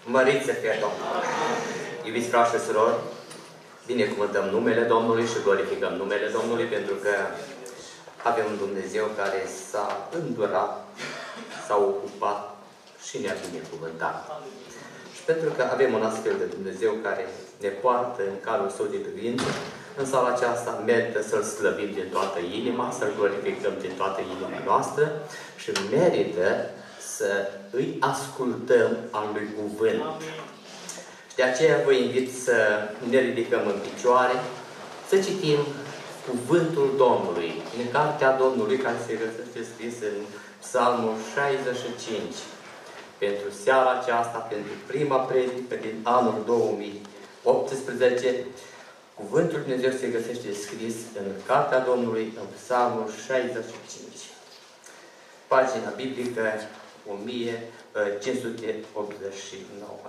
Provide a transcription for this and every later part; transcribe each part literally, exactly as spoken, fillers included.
Măriți să fie Domnul! Iubiți frați și surori, binecuvântăm numele Domnului și glorificăm numele Domnului, pentru că avem un Dumnezeu care s-a îndurat, s-a ocupat și ne-a binecuvântat. Și pentru că avem un astfel de Dumnezeu care ne poartă în calul său de credință, în sala aceasta merită să-L slăvim din toată inima, să-L glorificăm din toată inima noastră și merită să îi ascultăm al lui cuvânt. Și de aceea vă invit să ne ridicăm în picioare, să citim cuvântul Domnului, în cartea Domnului care se găsește scris în Psalmul șaizeci și cinci. Pentru seara aceasta, pentru prima predică din anul două mii optsprezece, cuvântul Lui Dumnezeu se găsește scris în cartea Domnului, în Psalmul șaizeci și cinci. Pagina biblică o mie cinci sute optzeci și nouă.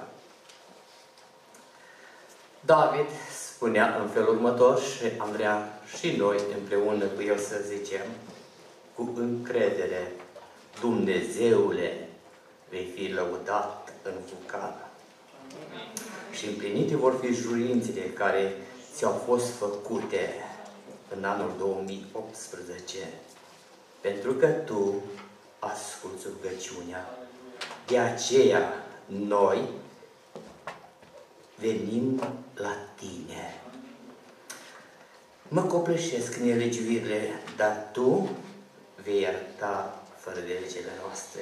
David spunea în felul următor și am vrea și noi împreună cu el să zicem: cu încredere, Dumnezeule, vei fi lăudat în fucană. Și împlinite vor fi jurințele care ți-au fost făcute în anul două mii optsprezece, pentru că Tu asculți rugăciunea. De aceea noi venim la Tine. Mă copleșesc în nelegiuirile, dar Tu vei ierta fără de legile noastre.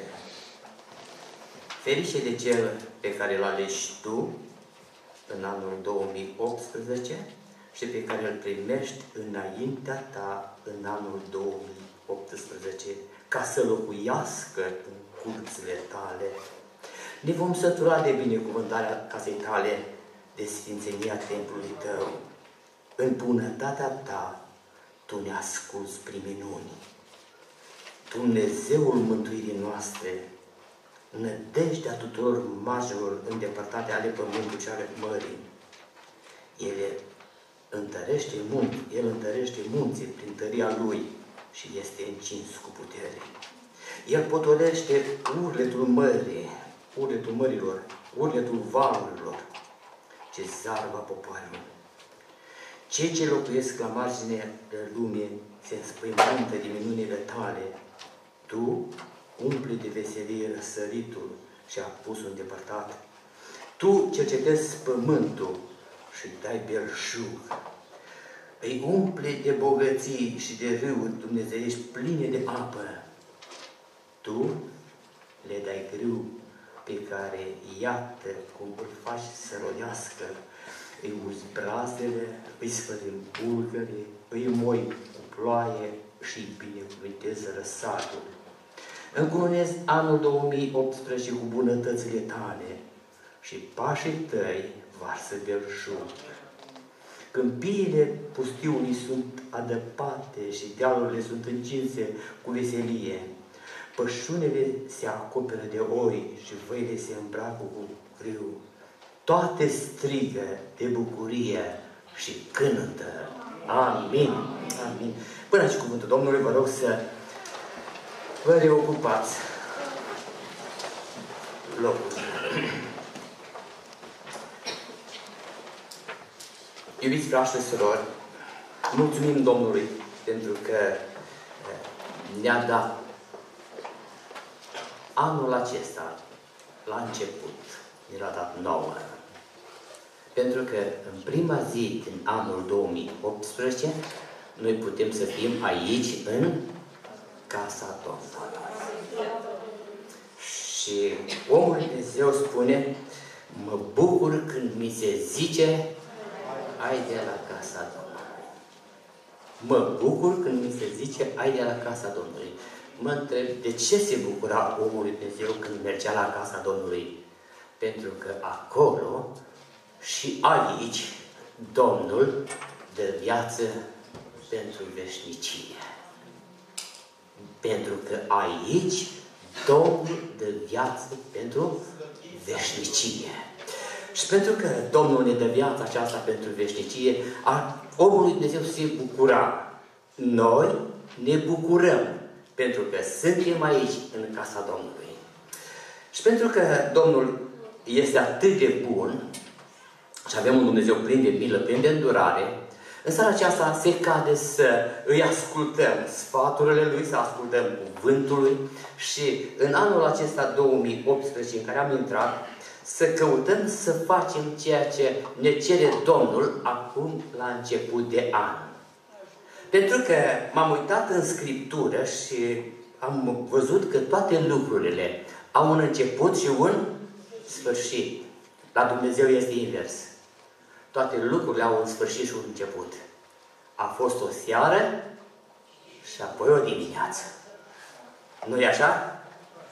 Ferice de cel pe care îl alegi Tu în anul două mii optsprezece și pe care îl primești înaintea Ta în anul două mii optsprezece, ca să locuiască în curțile Tale. Ne vom sătura de binecuvântarea casei Tale, de sfințenia templului Tău. În bunătatea Ta, Tu ne asculți prin minuni. Dumnezeul mântuirii noastre, nădejdea tuturor marginilor îndepărtate ale pământului și ale mării. El întărește munți, El întărește munții prin tăria Lui și este încins cu putere. El potolește urletul mării, urletul mărilor, urletul valurilor, ce zarva popoarelor. Cei ce locuiesc la marginea lumii se înspăimântă de minunile Tale. Tu umpli de veselie răsăritul și apusul îndepărtat. Tu cercetezi pământul și dai belșug. Îi umpli de bogății și de râuri dumnezeiești pline de apă. Tu le dai grâu pe care, iată cum îl faci să rodească. Îi uzi brazele, îi sfărim bulgării, îi moi cu ploaie și îi binecuvântezi răsatul. Încununezi anul două mii optsprezece cu bunătățile Tale și pașii Tăi varsă belșug. Câmpiile pustiului sunt adăpate și dealurile sunt încinse cu veselie. Pășunele se acoperă de oi și văile se îmbracă cu grâu. Toate strigă de bucurie și cântă. Amin. Amin. Până aici cuvântul Domnului, vă rog să vă reocupați locul. Iubiți frați și surori, mulțumim Domnului pentru că ne-a dat anul acesta, la început, ne l-a dat nouă. Pentru că în prima zi din anul două mii optsprezece, noi putem să fim aici, în casa Domnului. Și omul lui Dumnezeu spune: mă bucur când mi se zice, ai de la casa Domnului. Mă bucur când mi se zice, ai de la casa Domnului. Mă întreb, de ce se bucura omul lui Dumnezeu când mergea la casa Domnului? Pentru că acolo și aici Domnul dă viață pentru veșnicie. Pentru că aici Domnul dă viață pentru veșnicie. Și pentru că Domnul ne dă viața aceasta pentru veșnicie, omul lui Dumnezeu se bucura. Noi ne bucurăm pentru că suntem aici în casa Domnului. Și pentru că Domnul este atât de bun și avem un Dumnezeu plin de milă, plin de îndurare, în seara aceasta se cade să îi ascultăm sfaturile Lui, să ascultăm cuvântul Lui și în anul acesta două mii optsprezece în care am intrat, să căutăm să facem ceea ce ne cere Domnul acum la început de an. Pentru că m-am uitat în Scriptură și am văzut că toate lucrurile au un început și un sfârșit. La Dumnezeu este invers. Toate lucrurile au un sfârșit și un început. A fost o seară și apoi o dimineață. Nu-i așa?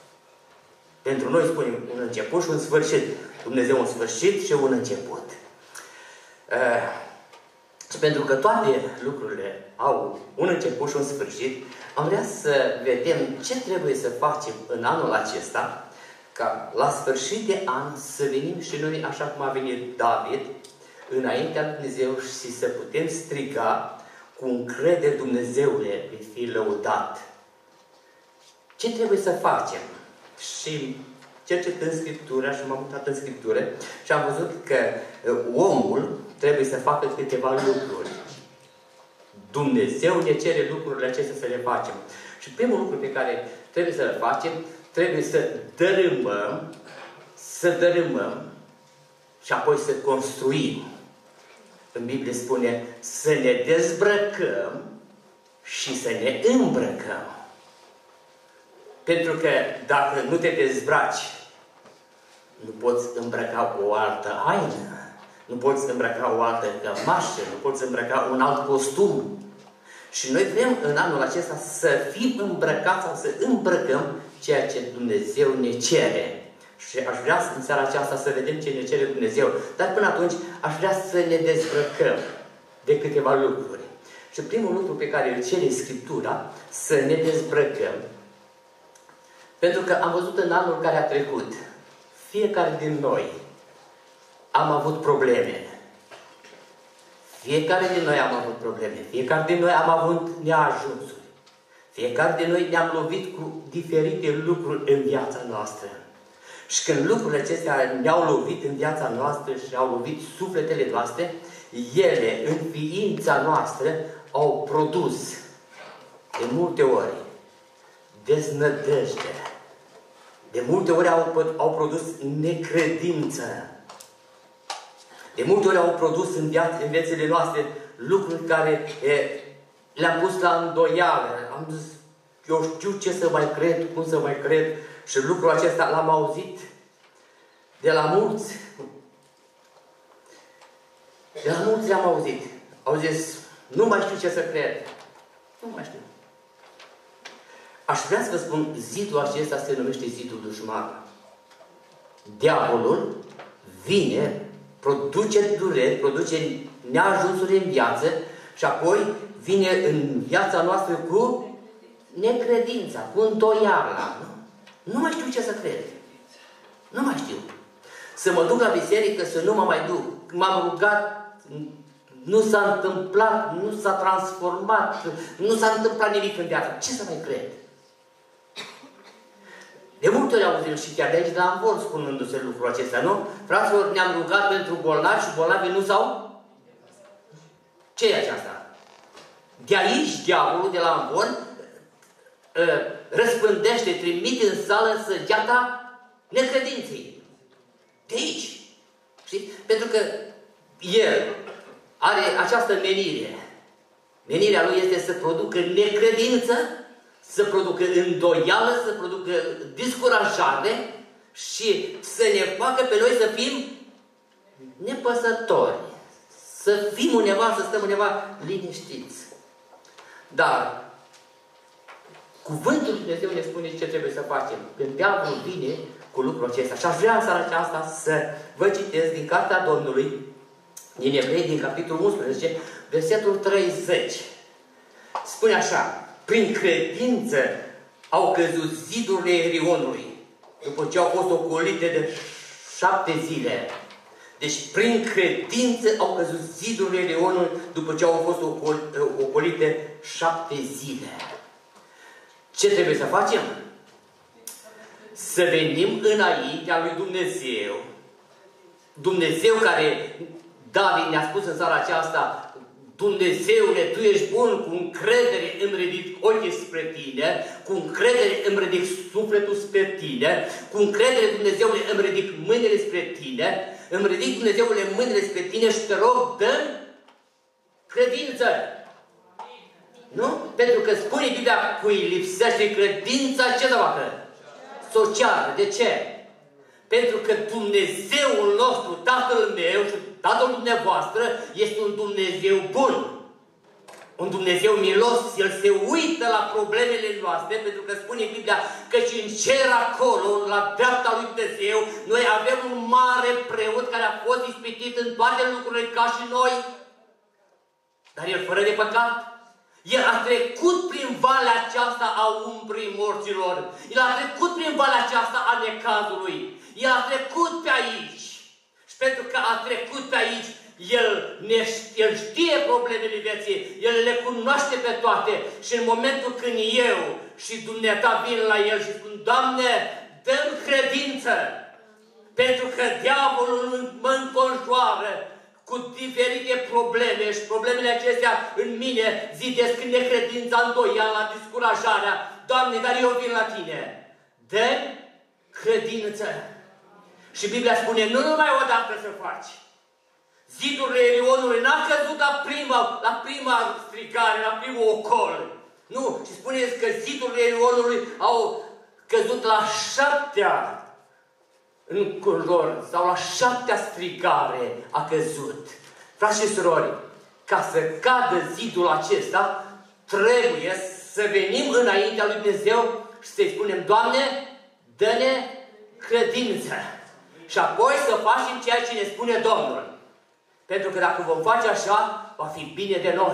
Pentru noi spunem un început și un sfârșit. Dumnezeu un sfârșit și un început. Uh, și pentru că toate lucrurile au un început și un sfârșit, am vrea să vedem ce trebuie să facem în anul acesta, ca la sfârșit de an să venim și noi, așa cum a venit David, înaintea lui Dumnezeu și să putem striga cu încredere: Dumnezeule, vei fi lăudat. Ce trebuie să facem? Și cercetând Scriptura și m-am uitat în Scriptură și am văzut că omul trebuie să facă câteva lucruri. Dumnezeu ne cere lucrurile acestea să le facem. Și primul lucru pe care trebuie să-l facem, trebuie să dărâmăm, să dărâmăm și apoi să construim. În Biblie spune să ne dezbrăcăm și să ne îmbrăcăm. Pentru că dacă nu te dezbraci, nu poți îmbrăca o altă haină, nu poți îmbrăca o altă cămașă, nu poți îmbrăca un alt costum. Și noi vrem în anul acesta să fim îmbrăcați sau să îmbrăcăm ceea ce Dumnezeu ne cere. Și aș vrea în seara aceasta să vedem ce ne cere Dumnezeu. Dar până atunci aș vrea să ne dezbrăcăm de câteva lucruri. Și primul lucru pe care îl cere Scriptura, să ne dezbrăcăm. Pentru că am văzut în anul care a trecut, fiecare din noi am avut probleme. Fiecare din noi am avut probleme. Fiecare din noi am avut neajunsuri. Fiecare din noi ne-am lovit cu diferite lucruri în viața noastră. Și când lucrurile acestea ne-au lovit în viața noastră și au lovit sufletele noastre, ele, în ființa noastră, au produs de multe ori deznădejde. De multe ori au, au produs necredință. De multe ori au produs în, viața, în viețile noastre lucruri care le-am pus la îndoială. Am zis, eu știu ce să mai cred, cum să mai cred. Și lucrul acesta l-am auzit de la mulți. De la mulți le-am auzit. Au zis, nu mai știu ce să cred. Nu mai știu. Aș vrea să vă spun, zidul acesta se numește zidul dușman. Diavolul vine, produce dureri, produce neajunsuri în viață și apoi vine în viața noastră cu necredința, cu îndoiala. Nu? Nu mai știu ce să cred. Nu mai știu. Să mă duc la biserică, să nu mă mai duc. M-am rugat, nu s-a întâmplat, nu s-a transformat, nu s-a întâmplat nimic în viață. Ce să mai cred? De multe ori auzim și chiar de aici, dar am vor spunându-se lucrul acesta, nu? Fraților, ne-am rugat pentru bolnavi și bolnavii nu s-au? Ce e aceasta? De aici, diavolul, de la Amvon, răspândește, trimite în sală săgeata necredinței. De aici. Știi? Pentru că el are această menire. Menirea lui este să producă necredință, să producă îndoială, să producă descurajare și să ne facă pe noi să fim nepăsători. Să fim undeva, să stăm undeva liniștiți. Dar Cuvântul Lui Dumnezeu ne spune ce trebuie să facem. Când diavolul vine cu lucrul acesta. Și aș vrea în seara aceasta să vă citesc din Cartea Domnului, din Evrei, din capitolul unsprezece, versetul treizeci. Spune așa: prin credință au căzut zidurile Erionului, după ce au fost ocolite de șapte zile. Deci, prin credință au căzut zidurile Erionului, după ce au fost ocolite șapte zile. Ce trebuie să facem? Să venim înaintea lui Dumnezeu Dumnezeu care, David ne-a spus în seara aceasta, Dumnezeule, Tu ești bun, cu încredere îmi ridic ochii spre Tine, cu încredere îmi ridic sufletul spre Tine, cu încredere, Dumnezeule, îmi ridic mâinile spre Tine, îmi ridic, Dumnezeule, mâinile spre Tine și Te rog, dă credință. Nu? Pentru că spune Biblia, cui lipsește credința, ce să facă? Socială. De ce? Pentru că Dumnezeul nostru, Tatăl meu și Tatăl dumneavoastră, este un Dumnezeu bun. Un Dumnezeu milos. El se uită la problemele noastre, pentru că spune Biblia că și în cer acolo, la dreapta lui Dumnezeu, noi avem un mare preot care a fost ispitit în toate lucrurile ca și noi. Dar el fără de păcat. El a trecut prin valea aceasta a umbrii morților. El a trecut prin valea aceasta a necazului. El a trecut pe aici. Și pentru că a trecut pe aici, El, ne, el știe problemele vieții. El le cunoaște pe toate. Și în momentul când eu și dumneata vin la El și spun, Doamne, dă-mi credință. Pentru că diavolul mă înconjoară cu diferite probleme și problemele acestea în mine zidesc necredința, îndoiala, descurajarea. Doamne, dar eu vin la Tine. Dă credință. Și Biblia spune, nu numai odată să faci. Zidurile Erionului n-a căzut la prima, la prima strigare, la primul ocol. Nu, și spuneți că zidurile Erionului au căzut la șaptea în culor, sau la șaptea strigare a căzut. Frați și surori, ca să cadă zidul acesta, trebuie să venim înaintea lui Dumnezeu și să-i spunem, Doamne, dă-ne credință. Și apoi să facem ceea ce ne spune Domnul. Pentru că dacă vom face așa, va fi bine de noi.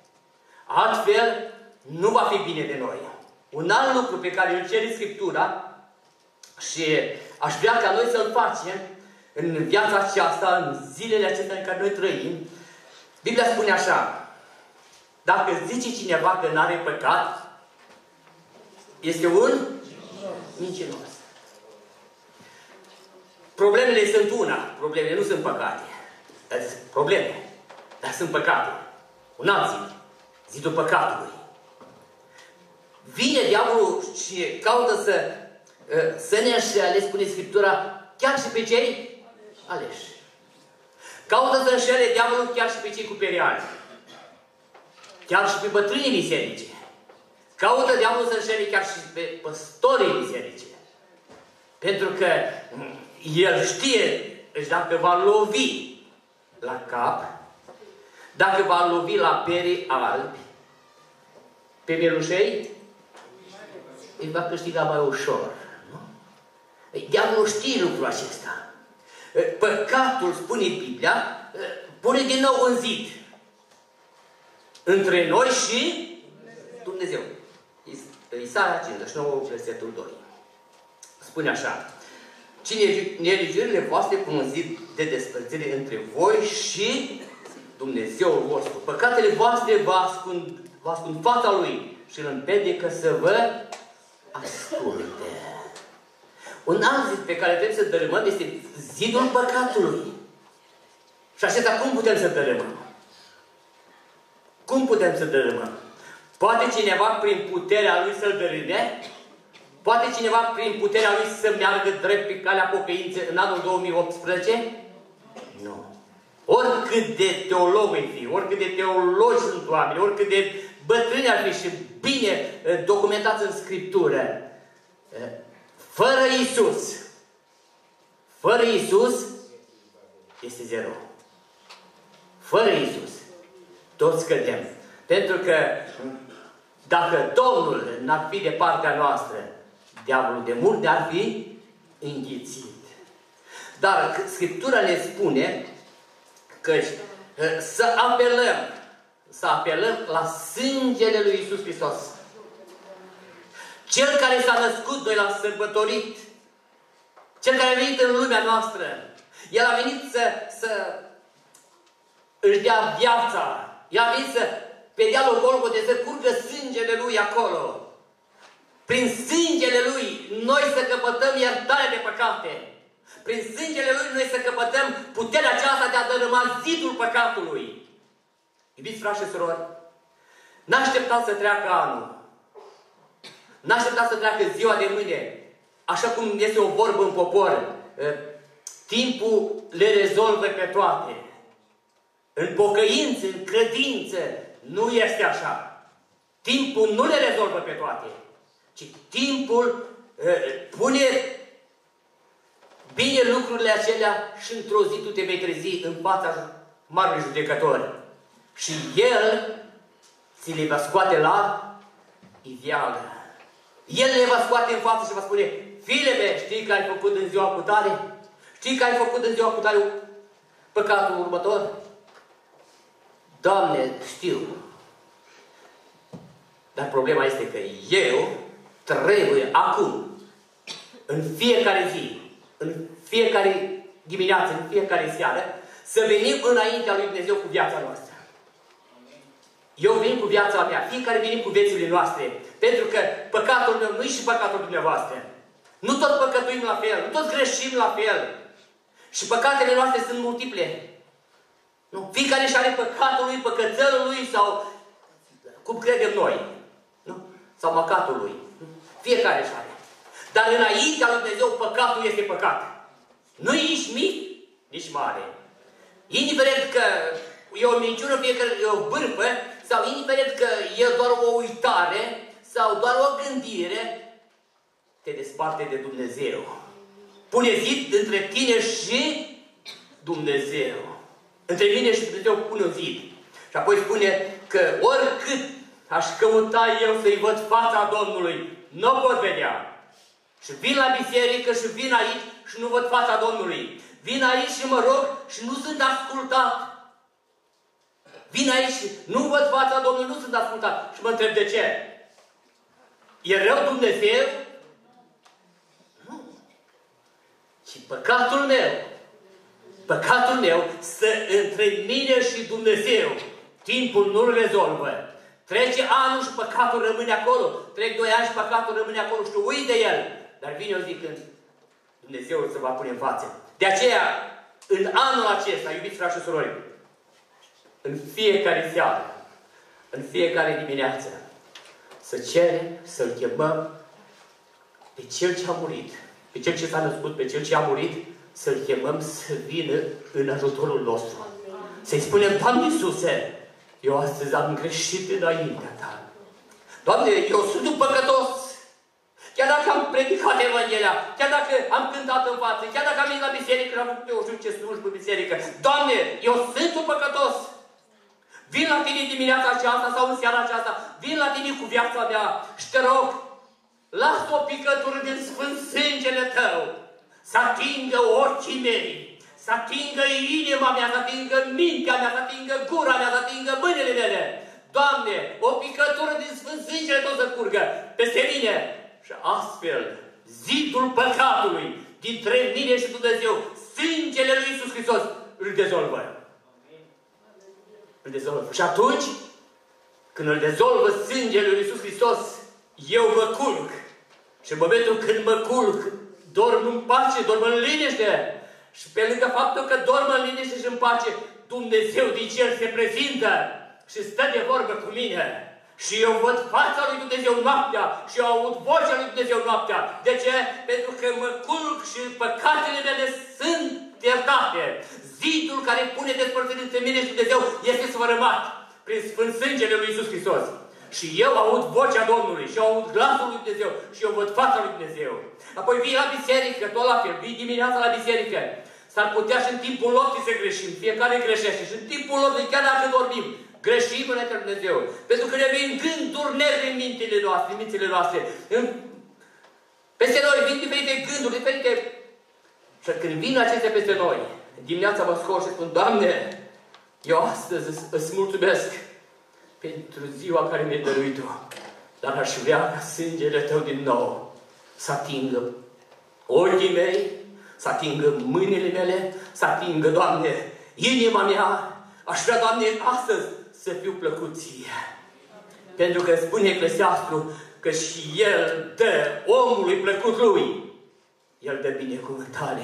Altfel, nu va fi bine de noi. Un alt lucru pe care îl cere Scriptura, și aș vrea ca noi să-l facem în viața aceasta, în zilele acestea în care noi trăim, Biblia spune așa, dacă zice cineva că n-are păcat, este un mincinos. Problemele sunt una, problemele nu sunt păcate. Sunt probleme, dar sunt păcate. Un alt zid, zidul păcatului. Vine diavolul și caută să să ne înșele, spune Scriptura, chiar și pe cei aleși. Caută să înșele diavolul chiar și pe cei cu pereali. Chiar și pe bătrânii biserice. Caută diavolul să înșele chiar și pe păstorii biserice. Pentru că el știe, dacă va lovi la cap, dacă va lovi la perii albi, pe belușei, îi va câștiga mai ușor. Diavolul știe lucrul acesta. Păcatul, spune Biblia, pune din nou un zid între noi și Dumnezeu. Isaia cincizeci și nouă, versetul doi. Spune așa, cine nelegiurile voastre pun un zid de despărțire între voi și Dumnezeul vostru. Păcatele voastre vă ascund, vă ascund fața Lui și îl împiedică să vă asculte. Un alt zid pe care trebuie să dărâmăm este zidul păcatului. Și acesta cum putem să dărâmăm? Cum putem să dărâmăm? Poate cineva prin puterea lui să-l dărâme? Poate cineva prin puterea lui să meargă drept pe calea pocăinței în anul două mii optsprezece? Nu. Oricât de teolog îi fi, oricât de teologi sunt oameni, oricât de bătrâni ar fi și bine documentați în Scriptură, fără Iisus, fără Iisus este zero. Fără Iisus, toți cădem. Pentru că dacă Domnul n-ar fi de partea noastră, diavolul de mult ne-ar fi înghițit. Dar Scriptura ne spune că să apelăm, să apelăm la sângele lui Iisus Hristos. Cel care s-a născut, noi l-am sărbătorit. Cel care a venit în lumea noastră. El a venit să, să își dea viața. El a venit să, pe dealul Golgote, să curgă sângele Lui acolo. Prin sângele Lui, noi să căpătăm iertarea de păcate. Prin sângele Lui, noi să căpătăm puterea aceasta de a dărâma zidul păcatului. Iubiți frați și surori, n-așteptați să treacă anul. N-așteptați să treacă ziua de mâine. Așa cum este o vorbă în popor, timpul le rezolvă pe toate. În pocăință, în credință, nu este așa. Timpul nu le rezolvă pe toate, ci timpul pune bine lucrurile acelea și într-o zi tu te vei trezi în fața Marelui Judecător. Și El ți le va scoate la iveală. El le va scoate în față și va spune: fiile mele, știi că ai făcut în ziua cu tare? Știi că ai făcut în ziua cu tare păcatul următor? Doamne, știu. Dar problema este că eu trebuie acum, în fiecare zi, în fiecare dimineață, în fiecare seară, să venim înaintea lui Dumnezeu cu viața noastră. Eu vin cu viața mea, fiecare venim cu viețile noastre, pentru că păcatul meu nu e și păcatul dumneavoastră. Nu toți păcătuim la fel, nu toți greșim la fel. Și păcatele noastre sunt multiple. Nu? Fiecare și are păcatul lui, păcățelul lui sau cum credem noi. Nu? Sau măcatul lui. Fiecare și are. Dar înaintea lui Dumnezeu păcatul este păcat. Nu e nici mic, nici mare. Indiferent că e o minciună, fie că e o bârfă, sau indiferent că e doar o uitare, sau doar o gândire, te desparte de Dumnezeu. Pune zid între tine și Dumnezeu. Între mine și Dumnezeu pune un zid. Și apoi spune că oricât aș căuta eu să-i văd fața Domnului, nu o pot vedea. Și vin la biserică și vin aici și nu văd fața Domnului. Vin aici și mă rog și nu sunt ascultat. Vin aici și nu văd fața Domnului, nu sunt ascultat. Și mă întreb de ce? E rău Dumnezeu? Nu. Și păcatul meu, păcatul meu stă între mine și Dumnezeu. Timpul nu-l rezolvă. Trece anul și păcatul rămâne acolo. Trec doi ani și păcatul rămâne acolo și tu uiți de el. Dar vine o zi când Dumnezeu se va pune în față. De aceea, în anul acesta, iubiți frați și surori, în fiecare seară, în fiecare dimineață, să cerem, să-L chemăm pe Cel ce a murit, pe Cel ce s-a născut, pe Cel ce a murit, să-L chemăm să vină în ajutorul nostru. Să-i spunem: Doamne Iisuse, eu astăzi am greșit înaintea Ta. Doamne, eu sunt un păcătos. Chiar dacă am predicat Evanghelia, chiar dacă am cântat în față, chiar dacă am venit la biserică și am făcut eu știu ce slujbă în biserică, Doamne, eu sunt un păcătos. Vin la Tine dimineața aceasta sau în seara aceasta, vin la Tine cu viața mea și Te rog, lasă o picătură din sfânt sângele Tău să atingă ochii mei, să atingă inima mea, să atingă mintea mea, să atingă gura mea, să atingă mâinile mele. Doamne, o picătură din sfânt sângele Tău să curgă peste mine. Și astfel, zidul păcatului dintre mine și Dumnezeu, sângele lui Iisus Hristos, îl dezolvă. Îl dezolvă. Și atunci, când îl dezolvă sângele lui Iisus Hristos, eu mă culc. Și în momentul când mă culc, dorm în pace, dorm în liniște. Și pe lângă faptul că dorm în liniște și în pace, Dumnezeu din cer se prezintă și stă de vorbă cu mine. Și eu văd fața lui Dumnezeu noaptea și eu aud vocea lui Dumnezeu noaptea. De ce? Pentru că mă culc și păcatele mele sunt iertate. Zidul care pune despărțire între mine și Dumnezeu este sfărâmat prin sfânt sângele lui Iisus Hristos. Și eu aud vocea Domnului și eu aud glasul lui Dumnezeu și eu văd fața lui Dumnezeu. Apoi vii la biserică, tot la fel, vii dimineața la biserică. S-ar putea și în timpul nopții să greșim. Fiecare greșește și în timpul nopții, chiar dacă dormim, greșim înaintea lui Dumnezeu. Pentru că ne vin gânduri negre în mintele noastre, în mințile noastre. În... Peste noi vin diferite gânduri, diferite... Și când vin acestea peste noi, dimineața mă scol și spun: Doamne, eu astăzi îți mulțumesc pentru ziua care mi-ai dăruit-o. Dar aș vrea ca sângele Tău din nou să atingă ochii mei, să atingă mâinile mele, să atingă, Doamne, inima mea. Aș vrea, Doamne, astăzi să fiu plăcut Ție. Pentru că spune Eclesiastul că și El dă omului plăcut lui. El dă binecuvântare.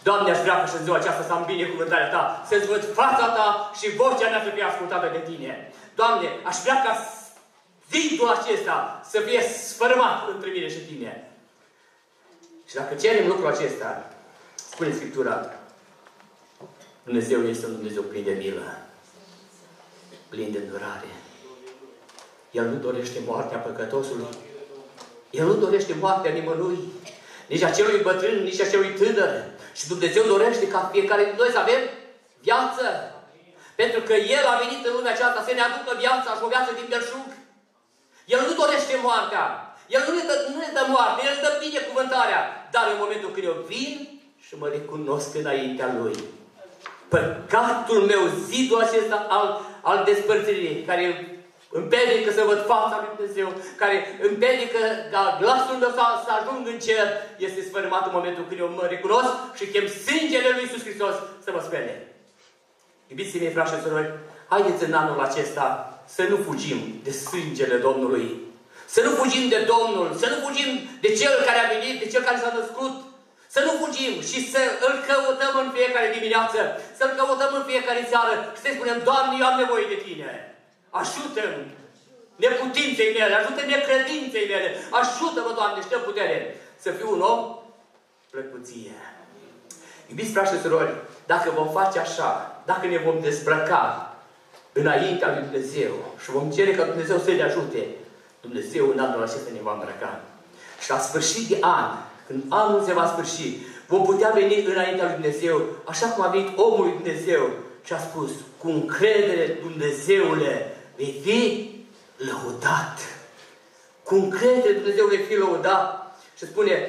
Doamne, aș vrea ca și în ziua aceasta să am binecuvântarea Ta, să-ți văd fața Ta și vocea mea să fie ascultată de Tine. Doamne, aș vrea ca zidul acesta să fie sfărâmat între mine și Tine. Și dacă cerem lucrul acesta, spune Scriptura, Dumnezeu este un Dumnezeu plin de milă, plin de îndurare. El nu dorește moartea păcătosului. El nu dorește moartea nimănui. Nici acelui bătrân, nici acelui tânăr. Și Dumnezeu dorește ca fiecare dintre noi să avem viață. Pentru că El a venit în lumea aceasta să ne aducă viața și o viață din belșug. El nu dorește moartea. El nu ne dă, nu ne dă moarte, El dă binecuvântarea. Dar în momentul când eu vin și mă recunosc înaintea Lui, păcatul meu, zidul acesta al, al despărțirii, care împedică să văd fața lui Dumnezeu, care împedică ca glasul meu să, să ajung în cer, este sfărâmat în momentul când eu mă recunosc și chem sângele lui Iisus Hristos să mă spele. Iubiții mei, frați și surori, haideți în anul acesta să nu fugim de sângele Domnului. Să nu fugim de Domnul, să nu fugim de Cel care a venit, de Cel care s-a născut. Să nu fugim și să îl căutăm în fiecare dimineață, să-L căutăm în fiecare seară și să-i spunem, Doamne, eu am nevoie de Tine. Ajută-mi neputinței mele, ajută-mi necredinței mele, ajută-mă, Doamne, și dă putere să fiu un om plăcuție. Iubiți frați și surori, dacă vom face așa, dacă ne vom dezbrăca înaintea lui Dumnezeu și vom cere ca Dumnezeu să ne ajute, Dumnezeu în anul acesta ne va îmbrăca. Și la sfârșit de an, când anul se va sfârși, vom putea veni înaintea lui Dumnezeu, așa cum a venit omul lui Dumnezeu și a spus, cu încredere, Dumnezeule, vei fi lăudat. Cu încredere, Dumnezeu, vei fi lăudat. Și spune,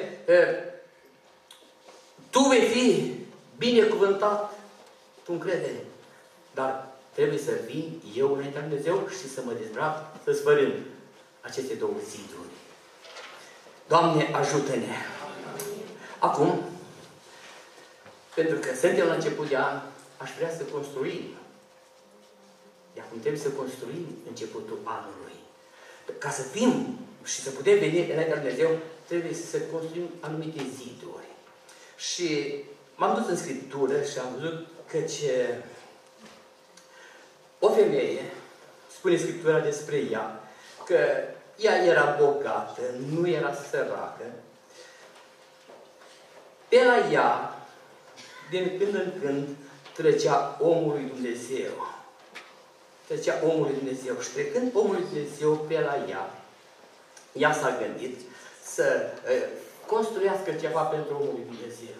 tu vei fi binecuvântat cu încredere. Dar trebuie să vin eu înaintea lui Dumnezeu și să mă dezbrac, să sfărâm aceste două ziduri. Doamne, ajută-ne! Acum, pentru că suntem la început de an, aș vrea să construim. De acum trebuie să construim începutul anului. Ca să fim și să putem veni înaintea lui Dumnezeu, trebuie să construim anumite ziduri. Și m-am dus în Scriptură și am văzut că ce o femeie, spune Scriptura despre ea, că ea era bogată, nu era săracă. De la ea, din când în când, trecea omul lui Dumnezeu. Trecea omul lui Dumnezeu. Și trecând omul lui Dumnezeu pe la ea, ea s-a gândit să uh, construiască ceva pentru omul lui Dumnezeu.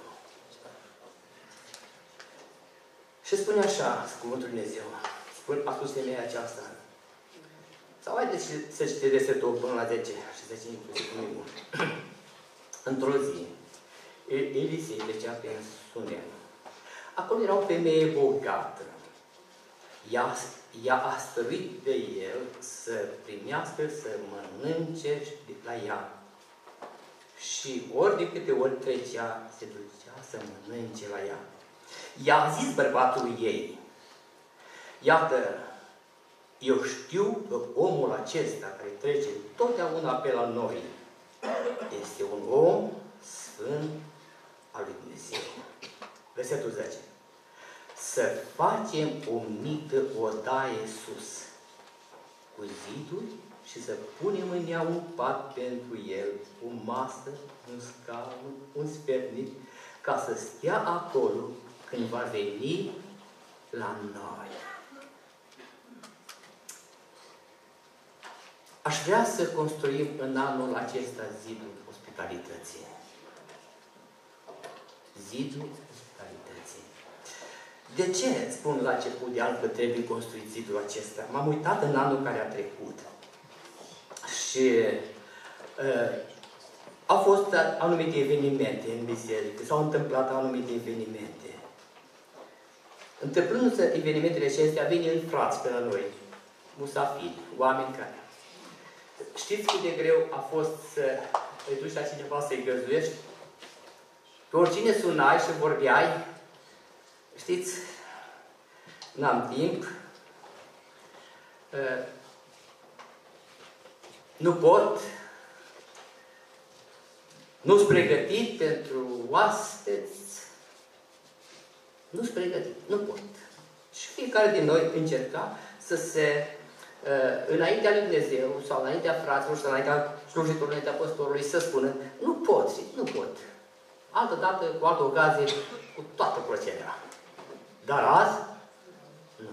Și spune așa, cuvântul lui Dumnezeu. Spune, a spus femeia aceasta. Sau haideți să citeți versetul până la zece și zece inclusiv cu mine. Într-o zi, Elisei trecea pe Sunem. Acolo era o femeie bogată. Ea, ea a stăruit de el să primească, să mănânce de la ea. Și ori de câte ori trecea, se ducea să mănânce la ea. I-a zis bărbatului ei, iată, eu știu că omul acesta care trece totdeauna pe la noi este un om sfânt al lui Dumnezeu. Versetul zece. Să facem o mică odaie sus, cu ziduri și să punem în ea un pat pentru el, o masă, un scaun, un sfernic, ca să stea acolo când va veni la noi. Aș vrea să construim în anul acesta zidul ospitalității. Zidul ospitalității. De ce spun la început de an că trebuie construit zidul acesta? M-am uitat în anul care a trecut. Și uh, au fost anumite evenimente în biserică, s-au întâmplat anumite evenimente. Întâmplându-se evenimentele acestea, vin frați pe la noi, musafiri, oameni care... Știți cât de greu a fost să îi duci la cineva să-i găzduiești? Pe oricine sunai și vorbeai, știți, n-am timp, nu pot, nu-s pregătit pentru oaspeți, Nu sunt pregătit, nu pot. Și fiecare din noi încerca să se, uh, înaintea lui Dumnezeu, sau înaintea fraților, sau înaintea slujitorului, înaintea păstorului, să spună, nu pot, nu pot. Altă dată, cu altă ocazie, cu toată plăcerea. Dar azi, nu.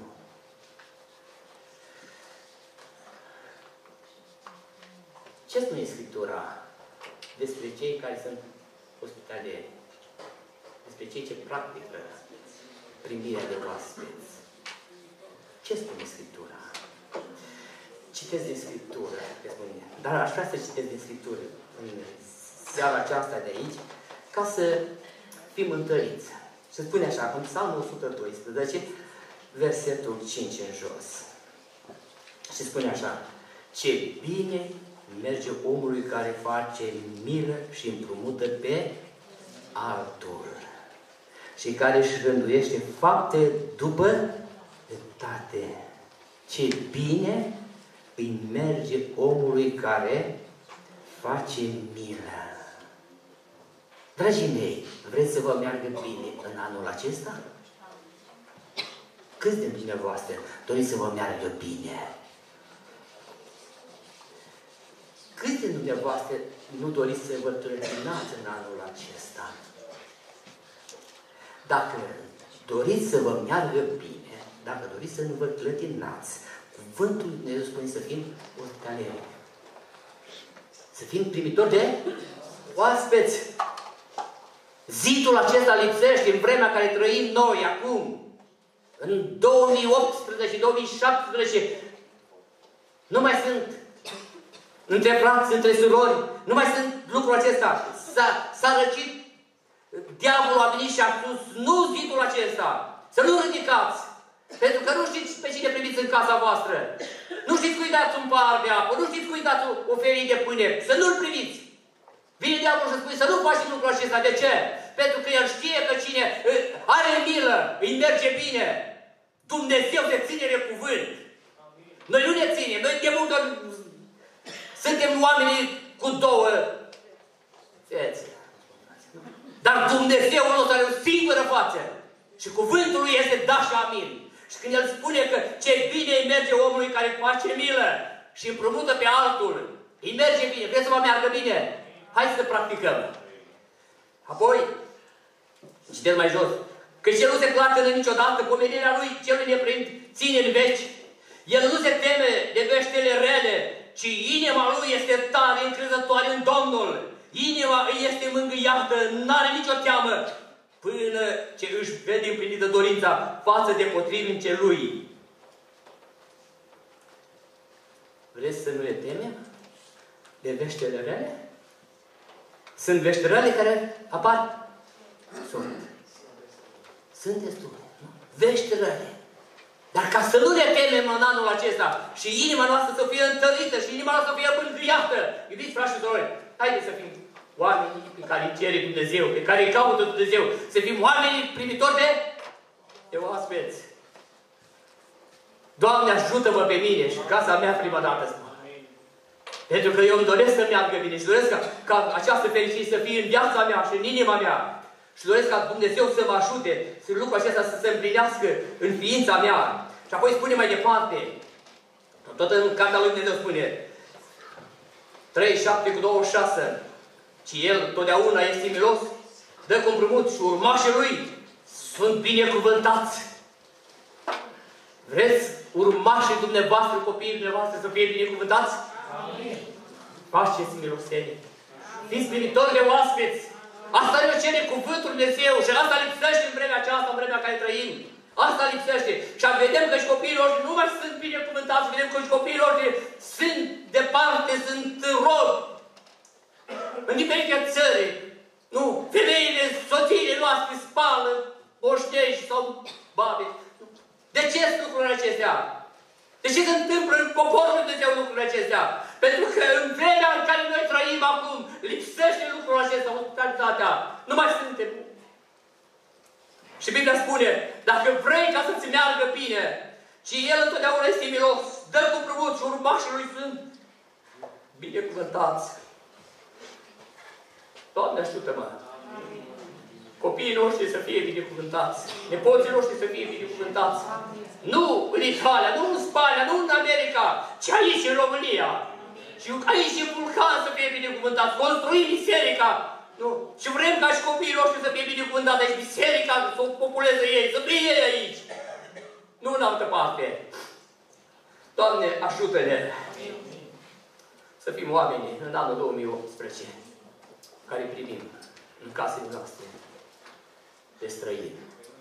Ce spune Scriptura despre cei care sunt ospitalieri? Despre cei ce practică primirea de oaspeți? Ce spune Scriptura? Citesc din Scriptură, că spune. Dar aș vrea să citesc din Scriptură în seara aceasta de aici, ca să fim întăriți. Se spune așa, în Psalmul o sută doisprezece, versetul cinci în jos. Și spune așa, ce bine merge omului care face milă și împrumută pe altul și care își rânduiește fapte după dreptate. Ce bine îi merge omului care face milă. Dragii mei, vreți să vă meargă bine în anul acesta? Câți din dumneavoastră doriți să vă meargă bine? Câți din dumneavoastră nu doriți să vă clătinați în anul acesta? Dacă doriți să vă meargă bine, dacă doriți să nu vă clătinați, cuvântul lui Dumnezeu spune să fim ospitalieri. Să fim primitori de oaspeți. Zidul acesta lipsește în vremea care trăim noi acum. În două mii optsprezece și două mii șaptesprezece nu mai sunt între frați, între surori, nu mai sunt lucrul acesta. S-a răcit, diavolul a venit și a spus, nu zidul acesta, să nu ridicați, pentru că nu știți pe cine primiți în casa voastră. Nu știți cui dați un pahar de apă, nu știți cui dați o felie de pâine, să nu-l primiți. Vine diavolul și spune să nu facem lucrul acesta. De ce? Pentru că el știe că cine are milă, îi merge bine. Dumnezeu se ține de cuvânt. Noi nu ne ținem. Noi de multe ori suntem oamenii cu două fețe. Dar Dumnezeu nostru are o singură față. Și cuvântul lui este da și amin. Și când el spune că ce bine îi merge omului care face milă și împrumută pe altul, îi merge bine. Vreți să vă meargă bine? Hai să practicăm. Apoi, citesc mai jos, că cel nu se clatină niciodată, pomenirea lui celui neprind ține în veci. El nu se teme de veștele rele, ci inima lui este tare încrezătoare în Domnul. Inima îi este mângâiată, n-are nicio teamă, până ce își vede împlinită dorința față de potrivnice lui. Vreți să nu le temem de veștele rele? Sunt vești rele care apar? Sunt. Sunt destule. Nu? Vești rele. Dar ca să nu ne temem în anul acesta și inima noastră să fie întărită și inima noastră să fie mângâiată, iubiți frați și surori, haideți să fim oameni pe care îi cere Dumnezeu, pe care îi caută Dumnezeu, să fim oameni primitori de, de oaspeți. Doamne, ajută-mă pe mine și casa mea prima dată spune. Pentru că eu îmi doresc să meargă bine și doresc ca, ca această fericire să fie în viața mea și în inima mea. Și doresc ca Dumnezeu să mă ajute să lucrul acesta să se împlinească în ființa mea. Și apoi spune mai departe, tot în cartea lui Dumnezeu spune, treizeci și șapte cu douăzeci și șase, ci El totdeauna este milos, dă cu împrumut și urmașii Lui sunt binecuvântați. Vreți urmașii dumneavoastră, copiii dumneavoastră să fie binecuvântați? Amin. Faceți milosenie. Fiți primitori de oaspeți. Asta ne cere cuvântul Dumnezeu și asta lipsește în vremea aceasta, în vremea în care trăim. Asta lipsește. Și vedem că și copiii lor nu mai sunt binecuvântați, vedem că și copiii lor sunt departe, sunt robi. În diferite țări. Nu? Femeile, soțiile noastre spală, moștești sau babe. De ce sunt lucrurile acestea? De ce se întâmplă în poporul Dumnezeu lucrurile acestea? Pentru că în vremea în care noi trăim acum, lipsește lucrul acesta, ospitalitatea. Nu mai suntem. Și Biblia spune, dacă vrei ca să-ți meargă bine, și El întotdeauna este milos, dă cu împrumut și urmașii Lui sunt binecuvântați. Doamne, ajută-mă! copiii noștri să fie binecuvântați, nepoții noștri să fie binecuvântați. Nu în Italia, nu în Spania, nu în America, ci aici, în România. Și aici, în Vulcan, să fie binecuvântați. Construim biserica. Nu? Și vrem ca și copiii noștri să fie binecuvântați aici. Biserica, să o populeze ei, să fie ei aici. Nu în altă parte. Doamne, ajută-ne să fim oamenii în anul două mii optsprezece care primim în casele noastre de străini.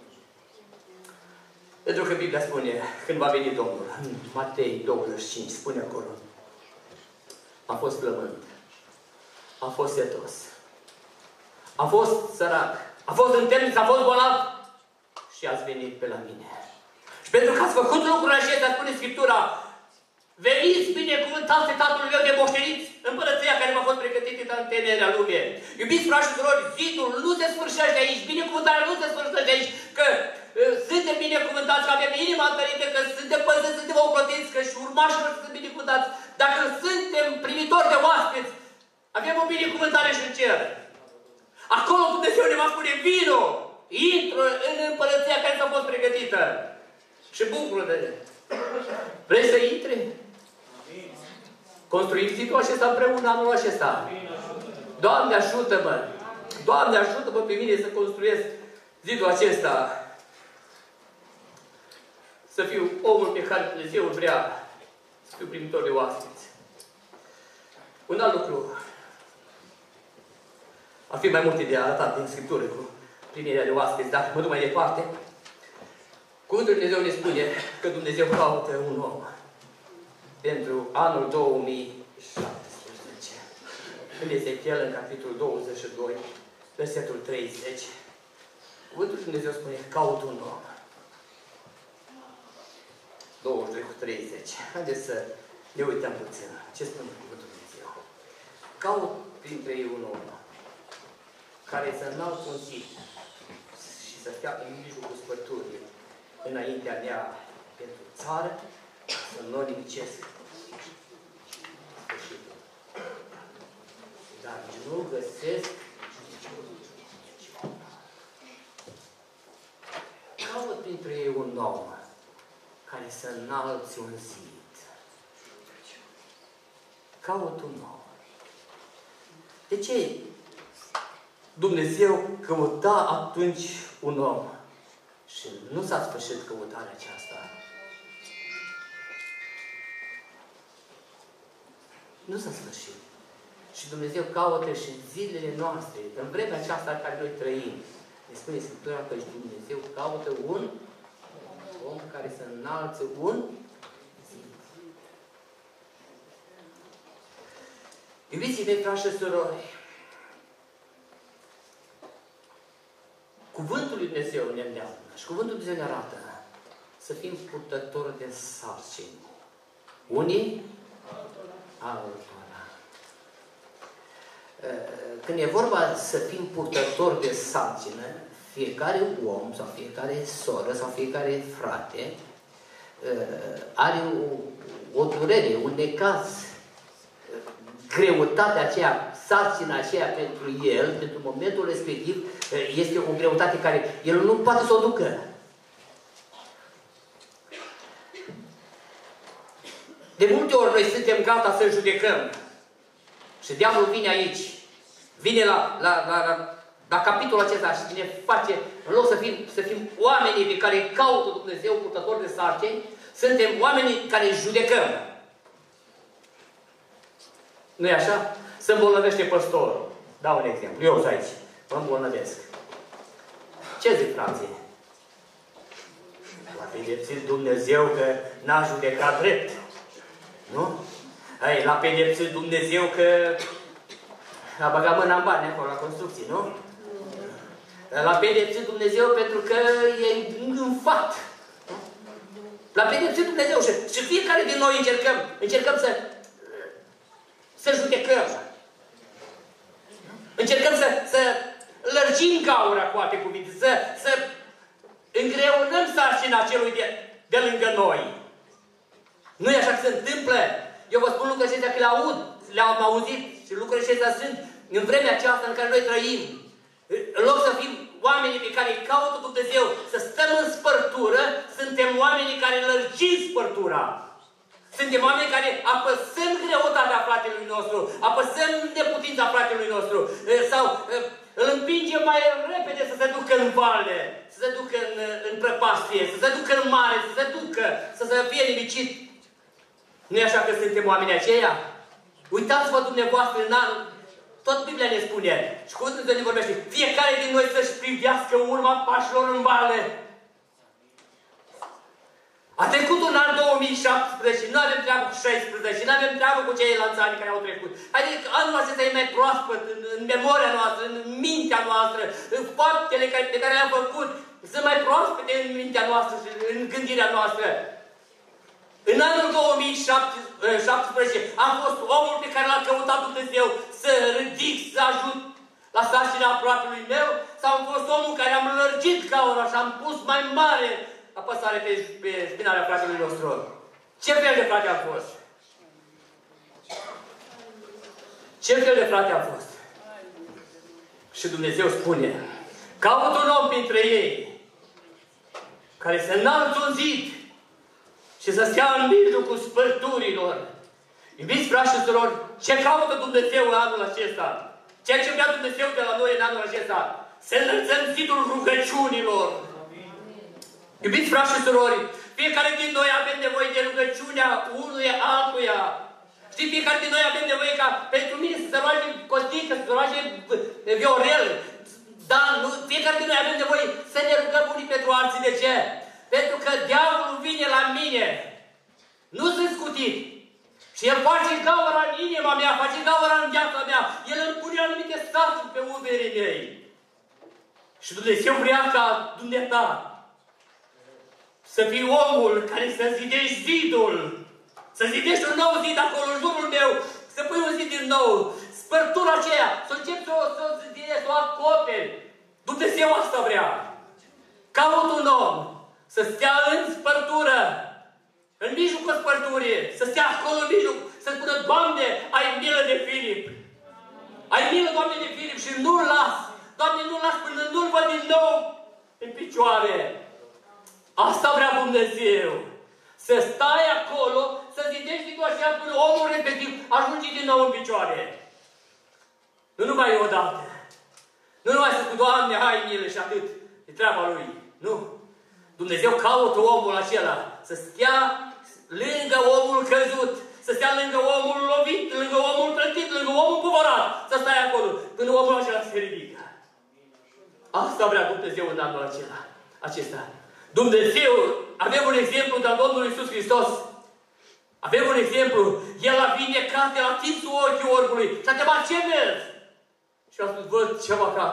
Pentru că Biblia spune, când va veni Domnul, în Matei douăzeci și cinci, spune acolo, am fost flământ, am fost setos, am fost sărac, am fost în temniță, am fost bolnav și ați venit pe la mine. Și pentru că ați făcut lucrurile acestea, spune Scriptura, veniți binecuvântați de Tatăl meu de moșteniți împărăția care m-a fost pregătită în temerea lumii. Iubiți frați și surori, zidul nu se sfârșește aici, binecuvântarea nu se sfârșește aici, că uh, suntem binecuvântați, că avem inima întărită, că suntem păziți, suntem ocrotiți, că și urmașilor sunt binecuvântați. Dacă suntem primitori de oaspeți, avem o binecuvântare și în cer. Acolo Dumnezeu ne va spune, vino, intră în împărăția care ți-a fost pregătită și bucură-te. Vrei să intri? Construim zidul acesta împreună anul acesta. Doamne, ajută-mă! Doamne, ajută-mă pe mine să construiesc zidul acesta. Să fiu omul pe care Dumnezeu vrea să fiu primitor de oaspeți. Un alt lucru. Ar fi mai multe de arătat din Scriptură cu primirea de oaspeți, dar mă duc mai departe. Cuvântul Dumnezeu ne spune că Dumnezeu caută un om pentru anul două mii șaptesprezece. În Ezechiel, în capitolul douăzeci și doi, versetul treizeci, Cuvântul Dumnezeu spune, caut un om. douăzeci și doi cu treizeci. Haideți să ne uităm puțin. Ce spune Cuvântul Dumnezeu? Caut printre ei un om care să înalți un zid și să stea în mijlocul spăturii înaintea mea pentru țară, să nu o nimicesc. Dar nu găsesc caut printre ei un om care să înalți un zid. Caut un om. De ce Dumnezeu căuta atunci un om? Și nu s-a sfârșit căutarea aceasta. Nu s-a sfârșit. Și Dumnezeu caută și zilele noastre, în vremea aceasta în care noi trăim. Ne spune Scriptura că și Dumnezeu caută un om care să înalțe un zid. Iubiții mei, frați și surori, Cuvântul lui Dumnezeu ne îndeamnă și Cuvântul lui Dumnezeu ne arată să fim purtători de sarcini. Unii altora. Când e vorba să fim purtători de sarcină, fiecare om sau fiecare soră sau fiecare frate are o, o durere, un necaz, greutatea aceea, sarcina aceea pentru el, pentru momentul respectiv, este o greutate care el nu poate să o ducă. De multe ori noi suntem gata să judecăm. Și diavolul vine aici. Vine la, la, la, la, la capitolul acesta și ne face, în loc să fim, să fim oamenii pe care caută Dumnezeu, purtători de sarcini, suntem oamenii care judecăm. Nu-i așa? Se îmbolnăvește păstorul. Dau un exemplu. Eu sunt aici. Mă îmbolnăvesc. Ce zic, frații? L-a pedepsit Dumnezeu că n-a judecat drept. Nu? L-a pedepsit Dumnezeu că a băgat mâna în bani acolo la construcții, nu? L-a pedepsit Dumnezeu pentru că e îngânfat. L-a pedepsit Dumnezeu și, și fiecare din noi încercăm, încercăm să să judecăm. Încercăm să, să lărgim gaura cu alte cuvinte, să, să îngreunăm sarcina celui de, de lângă noi. Nu e așa că se întâmplă? Eu vă spun lucrurile acestea că le aud, le-am auzit și lucrurile acestea sunt în vremea aceasta în care noi trăim. În loc să fim oamenii pe care îi caută Dumnezeu să stăm în spărtură, suntem oamenii care lărgim spărtura. Suntem oameni care apăsăm greutatea fratelui nostru, apăsăm neputința fratelui nostru, sau îl împingem mai repede să se ducă în vale, să se ducă în, în prăpastie, să se ducă în mare, să se ducă, să se fie nimicit. Nu e așa că suntem oamenii aceia? Uitați-vă dumneavoastră în an, tot Biblia ne spune, și cuvântul Dumnezeu ne vorbește, fiecare din noi să-și privească urma pașilor în vale. A trecut un an două mii șaptesprezece, nu avem treabă cu șaisprezece, nu avem treabă cu ceilalți ani care au trecut. Adică anul acesta e mai proaspăt în, în memoria noastră, în mintea noastră, în faptele care, pe care le-am făcut, sunt mai proaspete în mintea noastră și în gândirea noastră. În anul două mii șaptesprezece am fost omul pe care l-a căutat Dumnezeu să ridic, să ajut la sarcina aproapelui meu, sau am fost omul care am lărgit gaura și am pus mai mare apăsare pe, pe spinarea fratelui nostru. Ce fel de frate am fost? Ce fel de frate am fost? Și Dumnezeu spune, caut un om printre ei care să înalță un zid și să stea în mijlocul spărturilor. Iubiți frați și surori, ce caută Dumnezeu în anul acesta? Ceea ce vrea Dumnezeu de la noi în anul acesta? Să înălțăm zidul rugăciunilor. Iubiți frați și surori, fiecare din noi avem nevoie de rugăciunea unuia altuia. Știi, fiecare din noi avem nevoie ca pentru mine să se roage Costică, să se roage Viorel. Dar nu, fiecare din noi avem nevoie să ne rugăm unii pentru alții. De ce? Pentru că diavolul vine la mine. Nu sunt scutit. Și el face gaura în inima mea, face gaura în viața mea. El îmi pune anumite sarcini pe umerii mei. Și Dumnezeu vrea ca dumneata să fii omul care să zidești zidul. Să zidești un nou zid acolo în jurul meu. Să pui un zid din nou. Spărtura aceea. Să începi să o, să o zidești, să o acoperi. Dumnezeu asta vrea. Caut un om să stea în spărtură. În mijlocul spărturii. Să stea acolo în mijloc. Să spună, Doamne, ai milă de Filip. Ai milă, Doamne, de Filip și nu-l las. Doamne, nu-l las până nu-l văd din nou în picioare. Asta vrea Dumnezeu. Să stai acolo, să zidești din așa până omul respectiv ajunge din nou în picioare. Nu numai odată. Nu numai să spui, Doamne, hai milă și atât. E treaba lui. Nu. Dumnezeu caută omul acela să stea lângă omul căzut, să stea lângă omul lovit, lângă omul trătit, lângă omul povărat, să stai acolo până omul acela se ridică. Asta vrea Dumnezeu în anul acela. Acesta. Dumnezeu, avem un exemplu de-al Domnului Iisus Hristos. Avem un exemplu. El a vindecat de la tinsul ochiul orbului și a întrebat, ce vezi? Și a spus, văd ceva ca.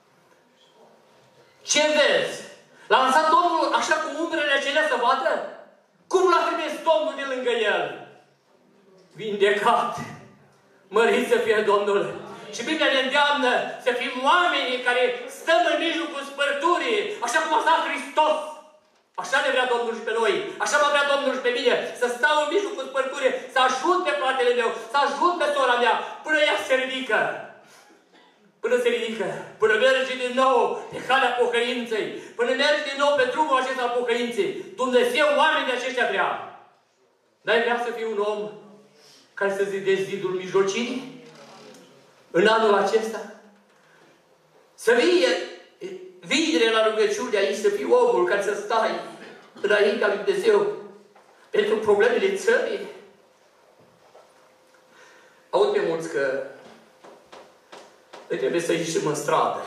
Ce vezi? L-a lăsat Domnul așa cu umbrele acelea să vadă? Cum l-a trimis Domnul de lângă el? Vindecat. Mărit să fie Domnul. Și Biblia ne îndeamnă să fim oamenii care stăm în mijlocul spărturii, așa cum a stat Hristos. Așa ne vrea Domnul și pe noi. Așa mă vrea Domnul și pe mine. Să stau în mijlocul spărturii, să ajut pe fratele meu, să ajut pe sora mea, până ea se ridică. Până se ridică. Până merge din nou pe calea pocăinței. Până merge din nou pe drumul acesta al pocăinței. Dumnezeu, oamenii aceștia vrea. N-ai vrea să fii un om care să zidești zidul mijlocirii? În anul acesta? Să vie videre la rugăciune aici, să fii omul care să stai înaintea lui Dumnezeu pentru problemele țării. Aud pe mulți că noi trebuie să ieșim în stradă.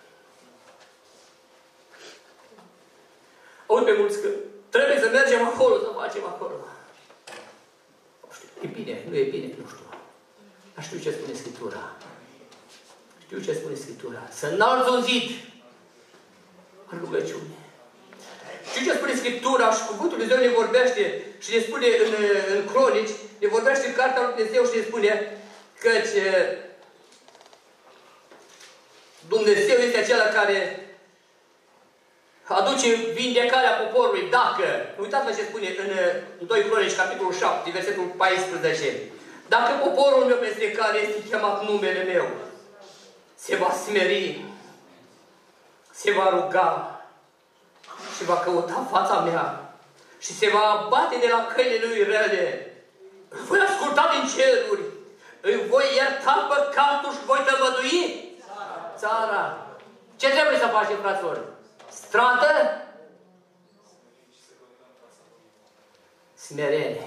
Aud pe mulți că trebuie să mergem acolo, să facem acolo. Nu știu, e bine, nu e bine, nu știu. Dar știu ce spune Scriptura. Știu ce spune Scriptura. Să înalți un zid în rugăciune. Știu ce spune Scriptura și Cuvântul Lui Dumnezeu ne vorbește și ne spune în, în Cronici, ne vorbește în Cartea Lui Dumnezeu și ne spune căci Dumnezeu este acela care aduce vindecarea poporului dacă, uitați-vă ce spune în, în doi Cronici, capitolul șapte, versetul paisprezece. Dacă poporul meu peste care este chemat numele meu se va smeri, se va ruga și va căuta fața mea și se va abate de la căile lui rele. Îl voi asculta din ceruri, îi voi ierta păcatul și voi tămădui țara. țara. Ce trebuie să facem, fraților? Stradă? Smerenie.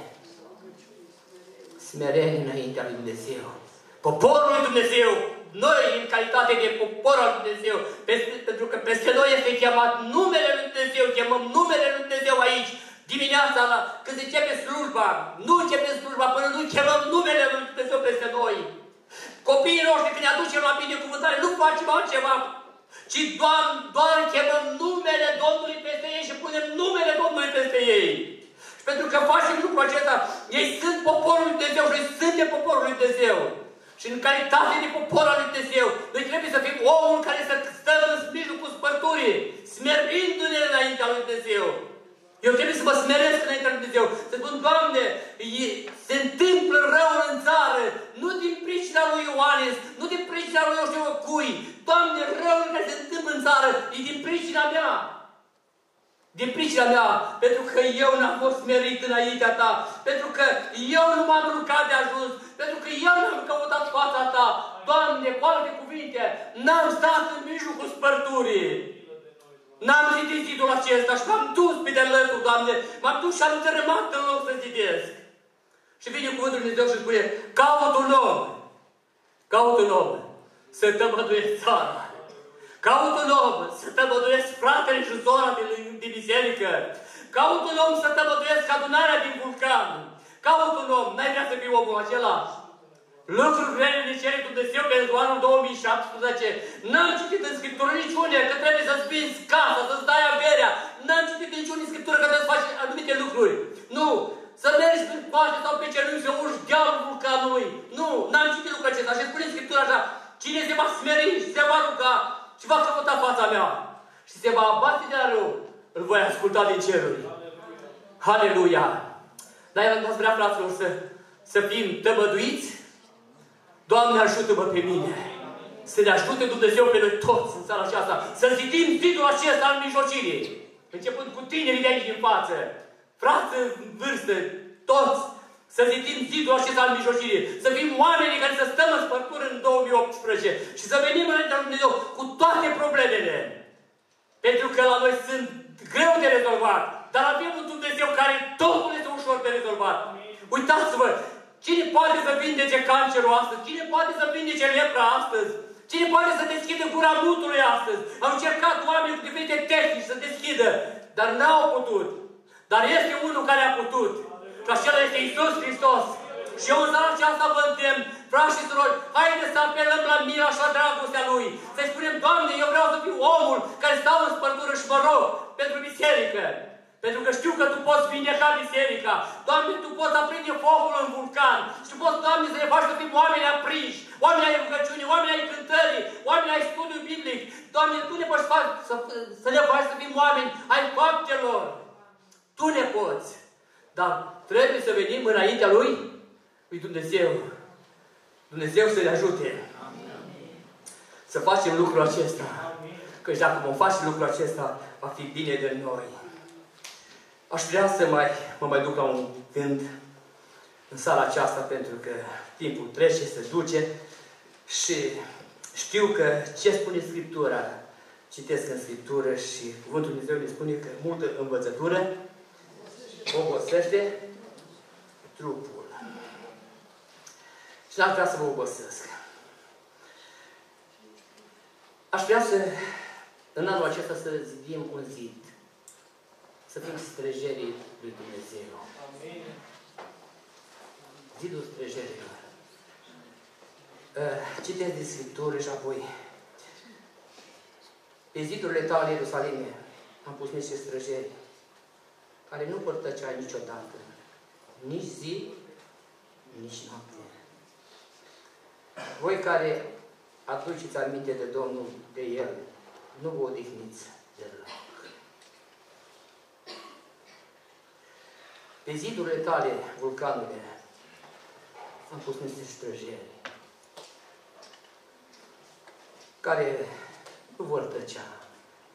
Smerenie înaintea lui Dumnezeu. Poporul lui Dumnezeu, noi în calitate de popor al lui Dumnezeu, pentru că peste noi este chemat numele lui Dumnezeu, chemăm numele lui Dumnezeu aici, dimineața la, când începe slujba, nu începe slujba până nu chemăm numele lui Dumnezeu peste noi. Copiii noștri când ne aducem la binecuvântare, nu facem altceva, ci doar, doar chemăm numele Domnului peste ei și punem numele Domnului peste ei. Și pentru că facem lucrul acesta, ei sunt poporul lui Dumnezeu și noi suntem poporul lui Dumnezeu. Și în calitate de popor al lui Dumnezeu, noi trebuie să fim omul care să stăm în mijlocul spărturii, smerindu-ne înaintea lui Dumnezeu. Eu trebuie să mă smeresc înaintea lui Dumnezeu. Să spun, Doamne, se întâmplă rău în țară, nu din pricina lui Ioanes, nu din pricina lui eu știu cui. Doamne, răul care se întâmplă în țară e din pricina mea. Din pricina mea, pentru că eu n-am fost smerit înaintea ta, pentru că eu nu m-am rugat de ajuns, pentru că eu n-am căutat fața ta. Doamne, cu alte cuvinte, n-am stat în mijlocul spărturii. N-am zidit zidul acesta și m-am dus pe de lături, Doamne, m-am dus și am dărâmat în loc să zidesc. Și vine cuvântul lui Dumnezeu și spune, caut un om, caut un om să tămăduiesc țara. Caut un om să tămăduiesc fratele și sora din, din biserică. Caut un om să tămăduiesc adunarea din Vulcan. Caut un om, n-ai vrea să fii omul acela? Lucruri grele ne cere Dumnezeu pentru anul două mii șaptesprezece. N-am citit în Scriptură niciune că trebuie să-ți vinzi casa, să-ți dai averea. N-am citit niciune în Scriptură că trebuie să faci anumite lucruri. Nu! Să mergi în coate sau pe cerui, să urci dealul vulcanului. Nu! N-am citit lucrul acesta. Și spune în Scriptură așa, cine se va smeri și se va ruga și va căuta fața mea și se va abate de la rău, îl voi asculta din ceruri. Haleluia! Dar eu n-ați vrea, fraților, să, să fim tămăduiți? Doamne, ajută-mă pe mine! Să ne ajute Dumnezeu pe noi toți în țara aceasta, să zidim zidul acesta al mijlocirii. Începând cu tinerii de aici din față, frați în vârstă, toți, să zidim zidul acesta al mijlocirii, să fim oamenii care să stăm în spărtură în două mii optsprezece și să venim înaintea lui Dumnezeu cu toate problemele. Pentru că la noi sunt greu de rezolvat, dar avem un Dumnezeu care totul este ușor de rezolvat. Uitați-vă, cine poate să vindece cancerul astăzi? Cine poate să vindece lepra astăzi? Cine poate să deschide gura mutului astăzi? Au încercat oameni cu diferite tehnici să deschidă, dar n-au putut. Dar este unul care a putut. Și acela este Iisus Hristos. Și eu în seara aceasta vă îndemn, frați și surori, haideți să apelăm la mila și la dragostea Lui. Să-i spunem, Doamne, eu vreau să fiu omul care stau în spărtură și mă rog pentru biserică. Pentru că știu că Tu poți vindeca biserica. Doamne, Tu poți aprinde focul în vulcan. Și Tu poți, Doamne, să ne faci să fim oameni aprinși, oameni ai rugăciunii, oameni ai cântării, oameni ai studiu biblic. Doamne, Tu ne poți faci să, să ne faci să fim oameni ai faptelor. Tu ne poți. Dar trebuie să venim înaintea Lui, lui Dumnezeu. Dumnezeu să ne ajute. Amin. Să facem lucrul acesta. Căci dacă vom face lucrul acesta, va fi bine de noi. Aș vrea să mai, mă mai duc la un gând în sala aceasta, pentru că timpul trece, se duce și știu că ce spune Scriptura, citesc în Scriptură și Cuvântul Dumnezeu ne spune că multă învățătură obosește trupul. Și n-aș vrea să vă obosesc. Aș vrea să, în anul acesta, să zidim un zid. Să fim străjerii lui Dumnezeu. Amin. Zidul străjerilor. Citesc din Scriptură și apoi pe zidurile tale, Ierusalime, am pus niște străjeri care nu vor tăcea niciodată. Nici zi, nici noapte. Voi care aduceți aminte de Domnul, de El, nu vă odihniți deloc. Pe zidurile tale, vulcanule, am pus niște străjeri care nu vor tăcea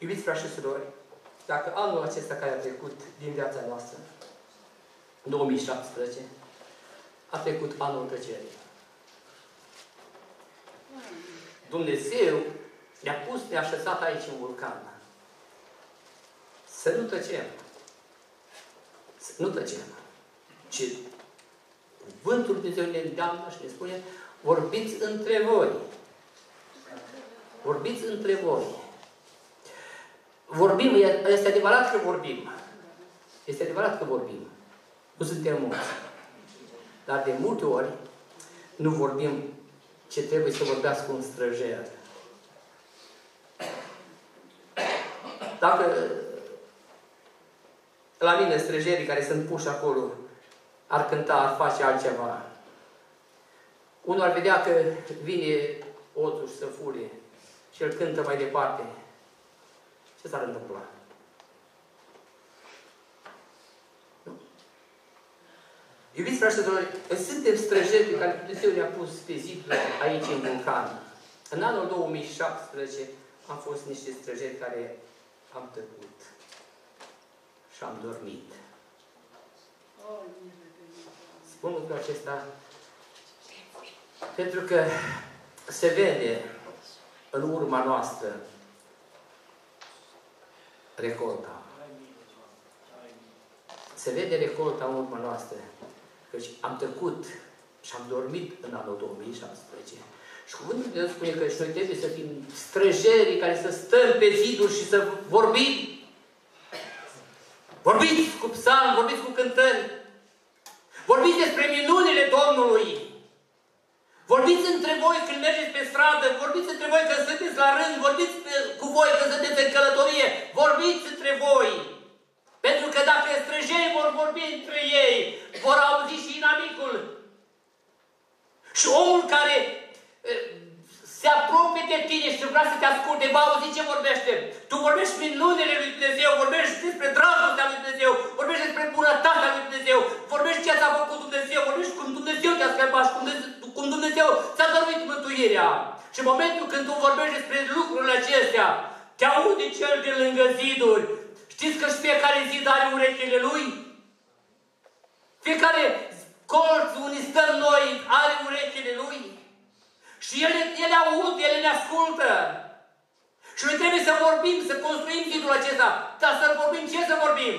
Iubiți frați și surori, dacă anul acesta care a trecut din viața noastră, două mii șaptesprezece, a trecut anul tăcerii. Dumnezeu ne-a pus, ne-a așezat aici în vulcan. Să nu tăcem. Să nu tăcem. Ci cuvântul Dumnezeu ne îndeamnă și ne spune, vorbiți între voi. Vorbiți între voi. Vorbim, este adevărat că vorbim. Este adevărat că vorbim. Nu suntem mulți. Dar de multe ori nu vorbim ce trebuie să vorbească un străjer. Dacă la mine străjerii care sunt puși acolo ar cânta, ar face altceva, unul ar vedea că vine oțul și să fure și el cântă mai departe. Ce s-ar întâmpla? Nu. Iubiți frați și surori, suntem străjeri pe care Dumnezeu ne-a pus pe zidul aici în vulcan. În anul două mii șaptesprezece am fost niște străjeri care am tăcut și am dormit. Spun lucrul acesta pentru că se vede în urma noastră recolta. Se vede recolta în urma noastră. Căci am tăcut și am dormit în anul două mii șaptesprezece. Și cuvântul Dumnezeu spune că și noi trebuie să fim străjerii care să stăm pe ziduri și să vorbim. Vorbiți cu psalm, vorbiți cu cântări. Vorbiți despre minunile Domnului. Vorbiți între voi când mergeți pe stradă, vorbiți între voi când sunteți la rând, vorbiți cu voi când sunteți în călătorie, vorbiți între voi. Pentru că dacă străjerii vor vorbi între ei, vor auzi și inamicul. Și omul care se apropie de tine și vrea să te asculte, va auzi ce vorbește. Tu vorbești minunile lui Dumnezeu, vorbești despre dragostea lui Dumnezeu, vorbești despre bunătatea lui Dumnezeu, vorbești ce ți-a făcut Dumnezeu, vorbești cum Dumnezeu te-a scăpat și cum Dumnezeu, cum Dumnezeu ți-a dăruit mântuirea. Și în momentul când tu vorbești despre lucrurile acestea, te aude cel de lângă ziduri. Știți că și fiecare zid are urechile lui? Fiecare colț unde stăm noi are urechile lui. Și ele, ele aud, ele ne ascultă. Și noi trebuie să vorbim, să construim zidul acesta. Dar să vorbim, ce să vorbim?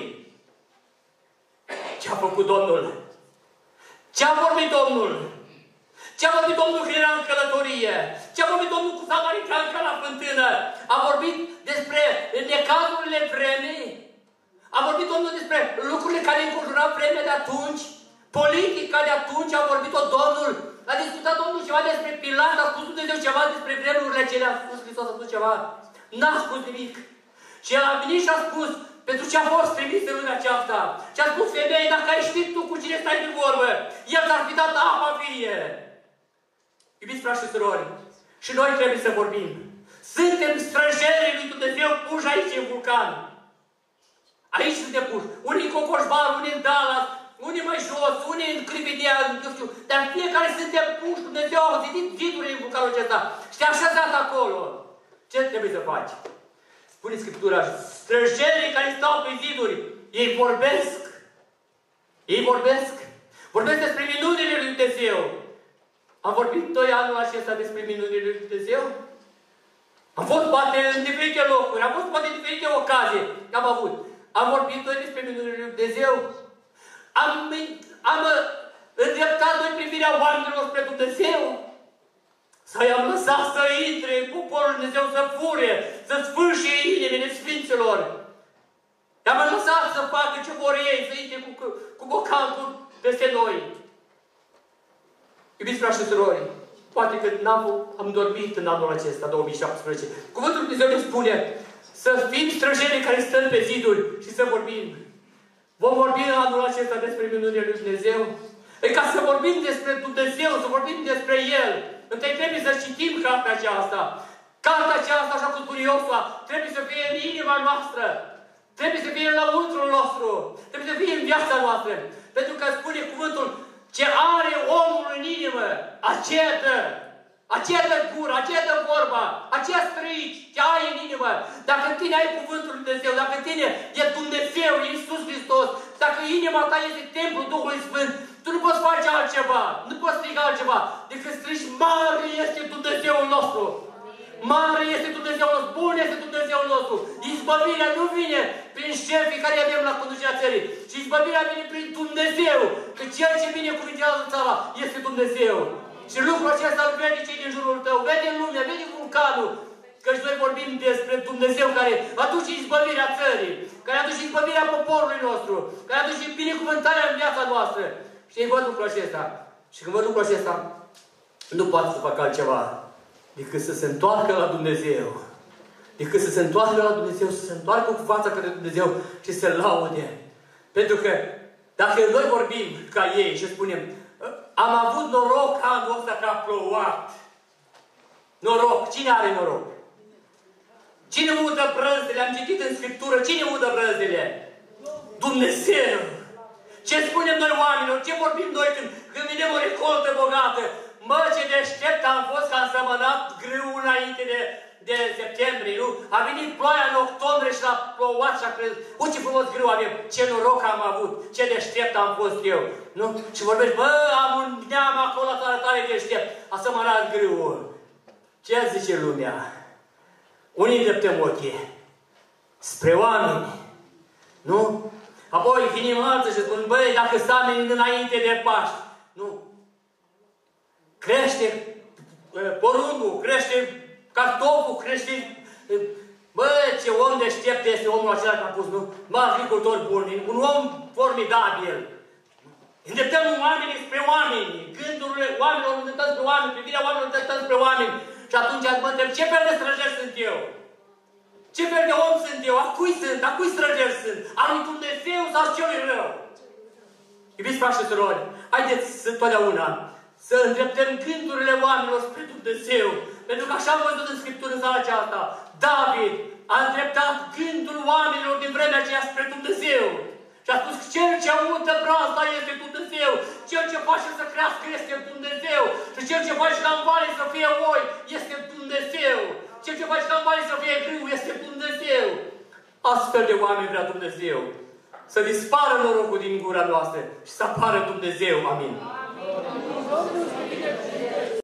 Ce a făcut Domnul? Ce a vorbit Domnul? Ce a vorbit Domnul când era în călătorie? Ce a vorbit Domnul cu Samaritanca la fântână? A vorbit despre necazurile vremii? A vorbit Domnul despre lucrurile care înconjurau vremea de atunci? Politica de atunci a vorbit-o Domnul? A discutat Domnul ceva despre Pilat? A spus Dumnezeu ceva despre vremurile acelea? A spus Hristos, a spus ceva? N-a spus nimic. Și El a venit și a spus pentru ce a fost trimis în lumea aceasta. Și a spus femeie, dacă ai ști tu cu cine stai de vorbă, El ți-ar fi dat apa vie. Iubiți frați și surori, și noi trebuie să vorbim. Suntem străjerii lui Dumnezeu puși aici în vulcan. Aici suntem puși. Unii în Cocoșbar, unii în Dallas, unii mai jos, unii în Cribidea, nu știu. Dar fiecare suntem puși. Dumnezeu a zidit zidurile în vulcanul acesta. Și te-a așezat acolo. Ce trebuie să faci? Spune Scriptura, străjerii care stau pe ziduri, ei vorbesc. Ei vorbesc. Vorbesc despre minunile lui Dumnezeu. Am vorbit doi anul acesta despre minunile lui Dumnezeu? Am fost poate în diferite locuri, am fost poate în diferite ocazii. Am avut. Am vorbit noi despre minunile lui Dumnezeu? Am, am îndreptat noi privirea oamenilor spre Dumnezeu? Sau i-am lăsat să intre în poporul Dumnezeu să fure, să sfârșie inimile Sfinților? I-am lăsat să facă ce vor ei, să intre cu, cu bocanul peste noi. Iubiți frați și surori, poate că n-am, am dormit în anul acesta, două mii șaptesprezece. Cuvântul Lui Dumnezeu ne spune să fim străjerii care stăm pe ziduri și să vorbim. Vom vorbi în anul acesta despre minunile Lui Dumnezeu. E ca să vorbim despre Dumnezeu, să vorbim despre El. Întâi trebuie să citim cartea aceasta. Cartea aceasta, așa cum spune Iosua, trebuie să fie în inima noastră. Trebuie să fie în lăuntrul nostru. Trebuie să fie în viața noastră. Pentru că spune cuvântul, ce are omul în inimă, aceea dă. Aceea dă gură, aceea dă vorba, aceea strici, te ai în inimă. Dacă în tine ai cuvântul lui Dumnezeu, dacă în tine e Dumnezeu, e Iisus Hristos, dacă inima ta este templul Duhului Sfânt, tu nu poți face altceva, nu poți striga altceva, decât strici, mare este Dumnezeul nostru. Mare este Dumnezeul nostru, bun este Dumnezeul nostru. Izbăvirea nu vine prin șefii care avem la conducerea țării, ci izbăvirea vine prin Dumnezeu. Că Cel ce binecuvintează țara este Dumnezeu. Și lucrul acesta îl vede cei din jurul tău, vede lumea, vede vulcanul. Căci noi vorbim despre Dumnezeu care aduce izbăvirea țării, care aduce izbăvirea poporului nostru, care aduce binecuvântarea în viața noastră. Și ei văd lucrul acesta. Și când văd lucrul acesta, nu poate să facă altceva decât să se întoarcă la Dumnezeu. Decât să se întoarcă la Dumnezeu, să se întoarcă cu fața către Dumnezeu și să laude. Pentru că dacă noi vorbim ca ei și spunem, am avut noroc anul ăsta că a plouat. Noroc. Cine are noroc? Cine udă brăzdele? Am citit în Scriptură. Cine udă brăzdele? Dumnezeu. Ce spunem noi oamenilor? Ce vorbim noi când, când vedem o recoltă bogată? Mă, ce deștept am fost că am sămănat grâu înainte de, de septembrie, nu? A venit ploaia în octombrie și l-a plouat și a crezut. Uite ce frumos grâu avem, ce noroc am avut, ce deștept am fost eu, nu? Și vorbești, bă, am un neam acolo tare, tare deștept, a sămănat grâul. Ce zice lumea? Unii îndreptăm ochii spre oameni, nu? Apoi venim alții și spun, băi, dacă stăm înainte de Paști, nu? Crește porumbul, crește cartoful, crește... Bă, ce om deștept este omul acela care a pus, nu? Mă, agricultor bun, un om formidabil. Îndreptăm oamenii spre oameni, gândurile oamenilor îndreptăm spre oameni, privirea oamenilor îndreptăm spre oameni. Și atunci mă întreb, ce fel de străjer sunt eu? Ce fel de om sunt eu? A cui sunt? A cui străjer sunt? Al lui Dumnezeu sau celui rău? Iubiți frați și surori, haideți să totdeauna să îndreptăm gândurile oamenilor spre Dumnezeu. Pentru că așa am văzut în Scriptură în seara aceasta. David a îndreptat gândul oamenilor din vremea aceea spre Dumnezeu. Și a spus că Cel ce udă brazda este Dumnezeu. Cel ce face să crească este Dumnezeu. Și Cel ce face ca în vale să fie oi este Dumnezeu. Cel ce face ca în vale să fie grâu este Dumnezeu. Astfel de oameni vrea Dumnezeu. Să dispară norocul din gura noastră și să apară Dumnezeu. Amin. Amin.